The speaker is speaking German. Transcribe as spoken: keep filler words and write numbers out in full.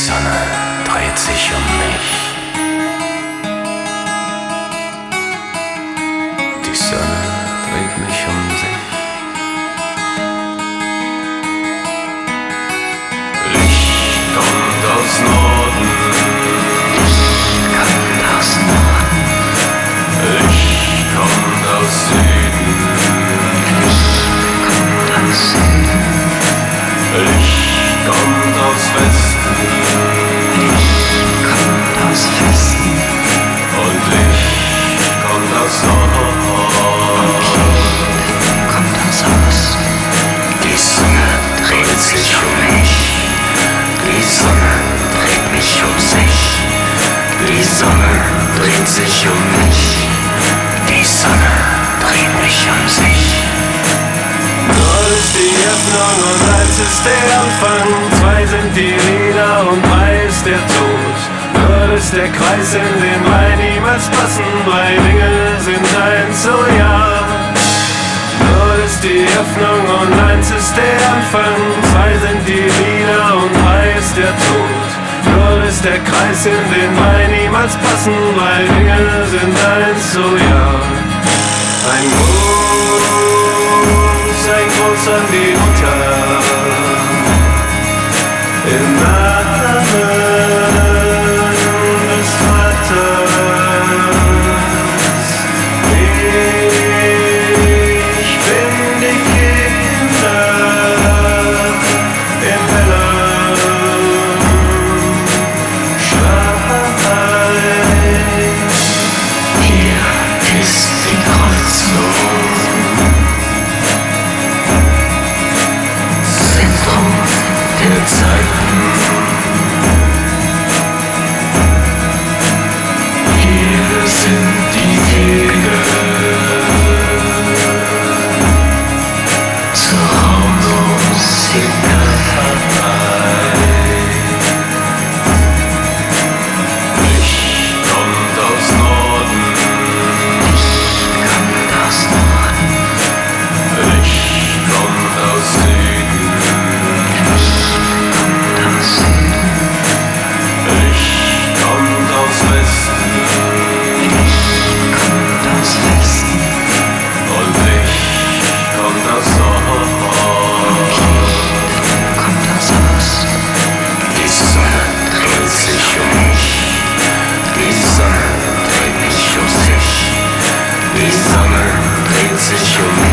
Sonne dreht sich um mich. Die Sonne dreht mich um sich. Licht kommt aus Norden. Licht kommt aus Norden. Licht kommt aus Süden. Licht kommt aus Süden. Licht kommt aus Westen. Licht kommt aus Westen. Und Licht kommt aus Norden. Licht kommt aus Osten. Die Sonne dreht sich um mich. Die Sonne dreht mich um sich. Die Sonne dreht sich um mich. Die Sonne dreht mich um sich. Null ist die Öffnung und eins ist der Anfang. Zwei sind die Lieder und drei ist der Tod. Null ist der Kreis, in den drei niemals passen. Drei Dinge sind eins, oh ja. Null ist die Öffnung und eins ist der Anfang. Zwei sind die Lieder und drei ist der Tod. Null ist der Kreis, in den drei niemals passen. Drei Dinge sind eins, oh ja. Ein Gruß, ein Gruß an die Mutter. Im Namen des Vaters. Ich bin die Kinder im hellen Schein. Hier ist die Kreuzung. Zentrum der Zeiten. Hier sind die Wege zur Raumlosigkeit. Licht kommt aus Norden. Licht kommt aus Norden. Licht kommt aus Süden. Licht kommt aus Süden. Licht kommt aus Westen. Licht kommt aus Westen. Und Licht kommt aus Norden. Licht kommt aus Osten. Die Sonne dreht sich um mich. Die Sonne dreht mich um sich. Die Sonne dreht sich um mich.